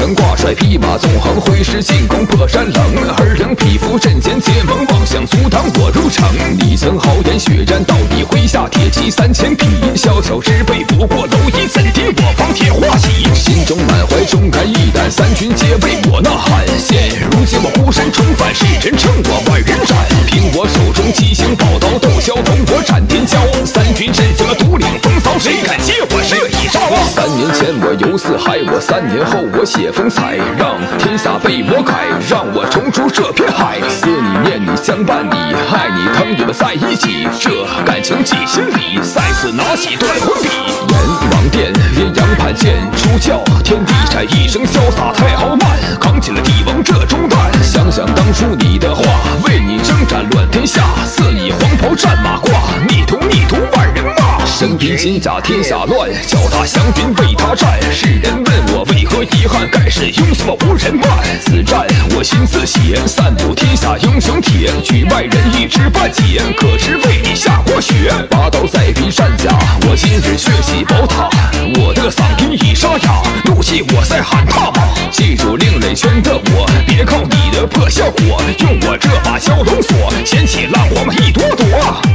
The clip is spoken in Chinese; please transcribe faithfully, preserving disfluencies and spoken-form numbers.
曾挂帅，匹马纵横，挥师进攻破山冷。二等匹夫阵前结盟，妄想阻挡我入城。你曾豪言血战到底，麾下铁骑三千匹。小小之辈不过蝼蚁，怎敌我方铁化戟？心中满怀忠肝义胆，三军皆为我呐喊。现如今我孤身重返，世人称我万人斩。凭我手中七星宝刀，斗骁同我斩天骄。三军阵前我独领风骚，谁敢接我这一招？三年前我游四海，我三年后我写风采，让天下被我改，让我重出这片海。思你念你相伴你，爱你疼你们在一起，这感情记心里。再次拿起断魂笔，阎王殿阴阳判剑出鞘，天地斩一声潇洒太豪迈，扛起了帝王这重担。想想当初你的话，为你征战乱天下，赐你黄袍战马褂，逆徒逆徒万人骂。身披金甲天下乱，脚踏祥云为他战。世人问我为何遗憾，盖世英雄无人伴。此战我心自写，散布天下英雄帖，举外人一知半解，可知为你下过雪。拔刀在披战甲，我今日血洗宝塔，我的嗓音已沙哑，怒气我在喊踏马。记住另类圈的我，别靠你的破效果，用我这把蛟龙锁，掀起浪花一朵朵。